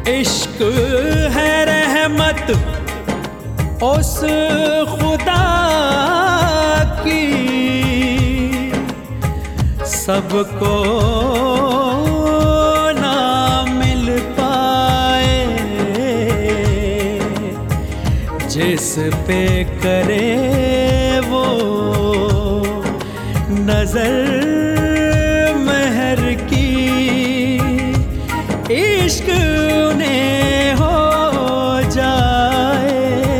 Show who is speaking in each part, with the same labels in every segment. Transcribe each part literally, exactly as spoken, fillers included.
Speaker 1: इश्क है रहमत उस खुदा की, सबको ना मिल पाए, जिस पे करे वो नजर महर की, इश्क उन्हें हो जाए।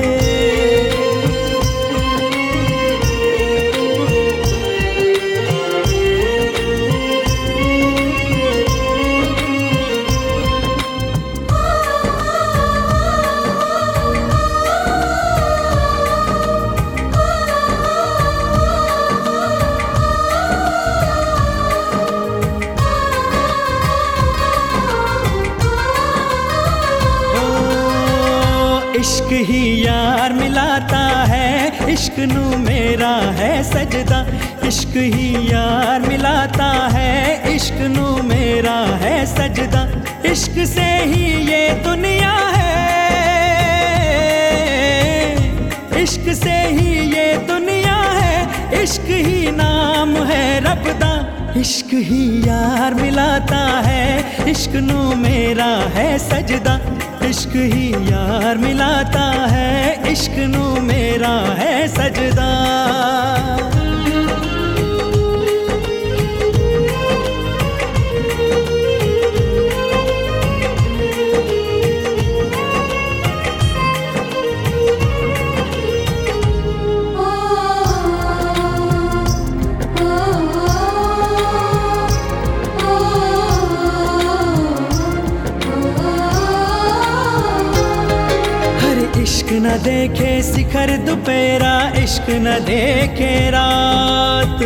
Speaker 1: इश्क ही यार मिलाता है, इश्क नू मेरा है सजदा। इश्क ही यार मिलाता है, इश्क नू मेरा है सजदा। इश्क से ही ये दुनिया है, इश्क से ही ये दुनिया है, इश्क ही नाम है रब दा। इश्क ही यार मिलाता है, इश्क नू मेरा है सजदा। इश्क ही यार मिलाता है, इश्क नू मेरा है सजदा। इश्क न देखे शिखर दोपहरा, इश्क न देखे रात।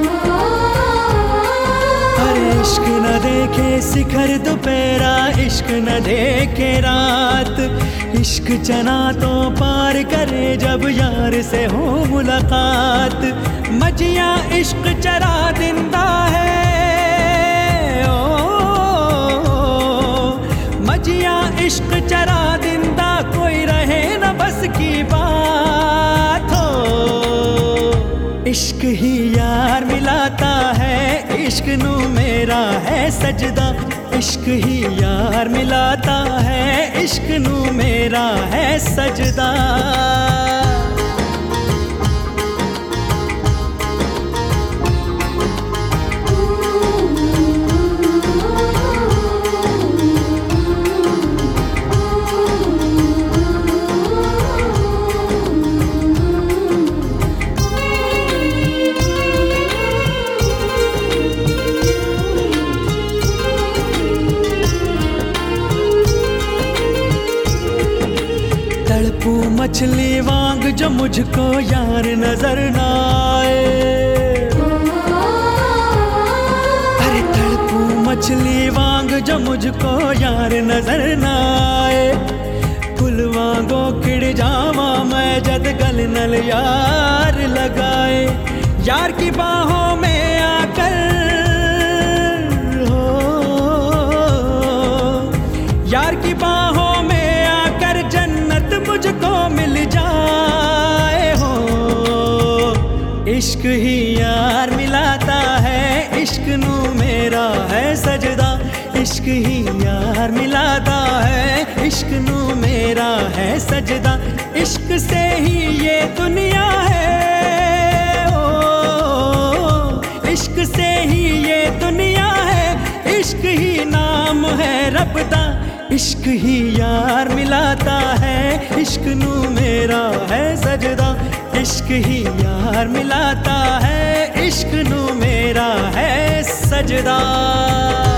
Speaker 1: अरे इश्क न देखे शिखर दोपहरा, इश्क न देखे रात। इश्क चना तो पार करे जब यार से हो मुलाकात। मजिया इश्क चरा दिंदा है, ओ मजिया इश्क चरा दिंदा, कोई रहे न बस की बात हो। इश्क ही यार मिलाता है, इश्क नू मेरा है सजदा। इश्क ही यार मिलाता है, इश्क नू मेरा है सजदा। तड़पू मछली वांग जो मुझको यार नजर ना आए। अरे तड़पू मछली वांग जो मुझको यार नजर ना आए। फुल वांगो खिड़ जावा मैं जद गल नल यार लगाए। यार की बाहों में आकर हो, यार की बाहों में आकर जन्नत मुझको मिल जाए हो। इश्क ही यार मिलाता है, इश्क नू मेरा है सजदा। इश्क ही यार मिलाता है, इश्क नू मेरा है सजदा। इश्क से ही ये दुनिया है, ओ इश्क से ही ये दुनिया है। इश्क ही नाम है रब दा। इश्क ही यार मिलाता है, इश्क नू मेरा है सजदा। इश्क ही यार मिलाता है, इश्क नू मेरा है सजदा।